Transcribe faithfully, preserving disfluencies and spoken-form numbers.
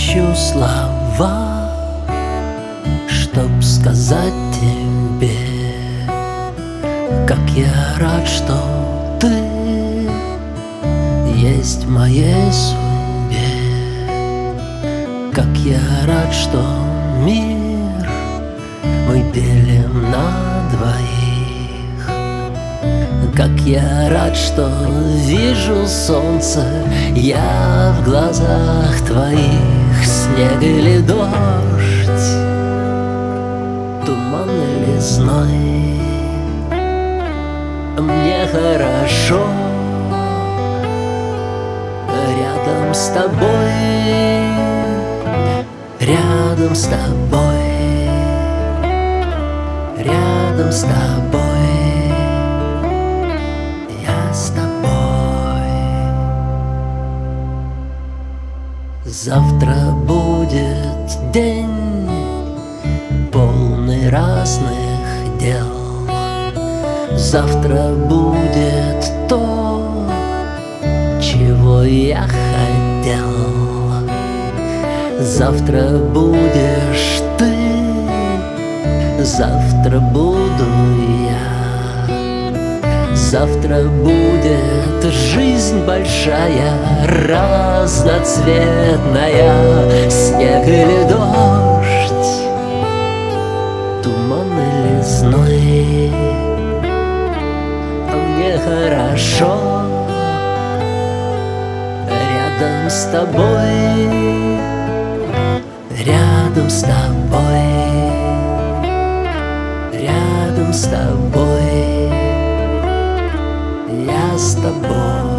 ищу слова, чтоб сказать тебе, как я рад, что ты есть в моей судьбе. Как я рад, что мир мы делим на двоих. Как я рад, что вижу солнце я в глазах твоих. Снег или дождь, туман или зной, мне хорошо рядом с тобой, рядом с тобой, рядом с тобой. Я с тобой. Завтра будет день, полный разных дел. Завтра будет то, чего я хотел. Завтра будешь ты, завтра буду я. Завтра будет жизнь большая, разноцветная. Снег или дождь, туман или зной, мне хорошо рядом с тобой, рядом с тобой, рядом с тобой. Я с тобой.